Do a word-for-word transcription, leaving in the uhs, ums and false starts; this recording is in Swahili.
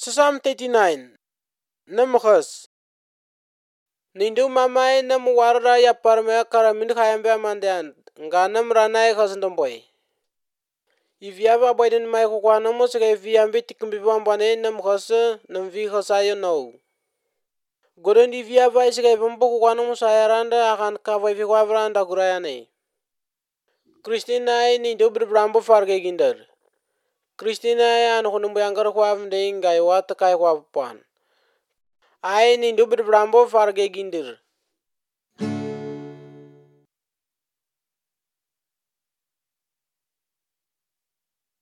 Psalm thirty-nine. Namkhas. Nindu mamai nam warra ya parme karamin khayambe amandian. Nganam ranai khasndamboy. Ivyava boydin mai kukwana musika ivyambi tikimbi bambane nam khas nam vi khasayo no. Goren ivyava isika ivambu kukwana musayaranda akan kava ivyakwavranda kurayane. Kristina nindu birbrambo farge gindar. Kristina an kunumbu yangar kwavnde ingai wat kai kwapan. Ai nindu birbrambo farge gindir.